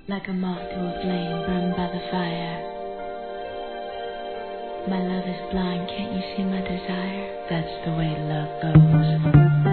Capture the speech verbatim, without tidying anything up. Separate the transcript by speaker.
Speaker 1: Like a moth to a flame burned by the fire. My love is blind, can't you see my desire? That's the way love goes.